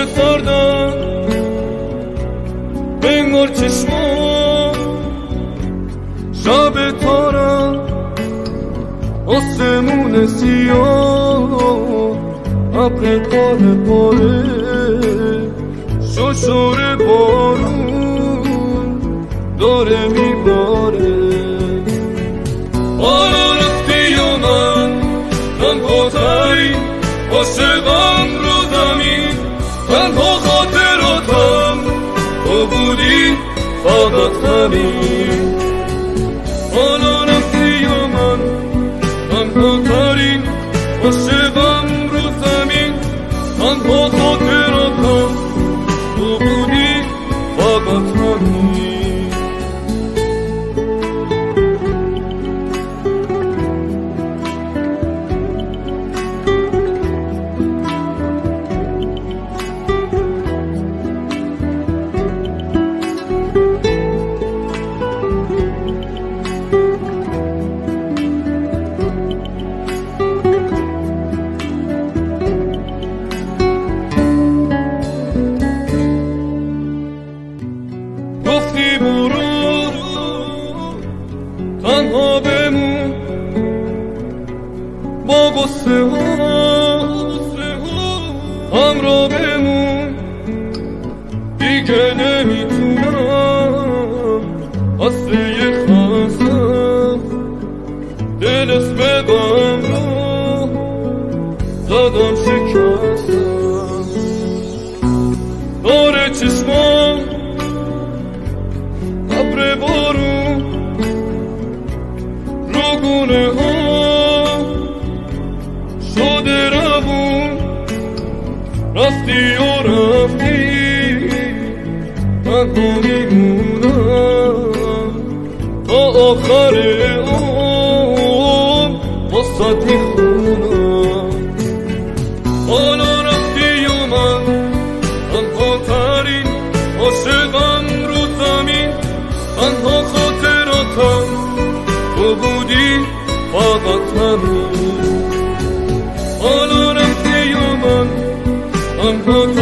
سردم بنگار چشمام شب تارم آسمون سیاه ابر پاره پاره ششور بارون داره میباره حالا رفتی و من تنهاترین عاشقم رو زمین تنها خاطراتم تو بودی فقط همین حالا رفتی و من تنهاترین عاشقم رو زمین تنها خاطراتم تو بودی فقط همین گفتی برو تنها بمون با غصه ها همراه بمون دیگه نمیتونم قصه خستم دل اسم غم رو زدم شکستم داره چشمام ابر بارون رو گونه ها شده روون رفتی و رفتی تنها میمونم تا آخر عمر واسات میخونم حالا رفتی و من تنها ترین عاشقم رو زمین تنها خاطراتم تو بودی فقط همین حالا رفتی و من تنها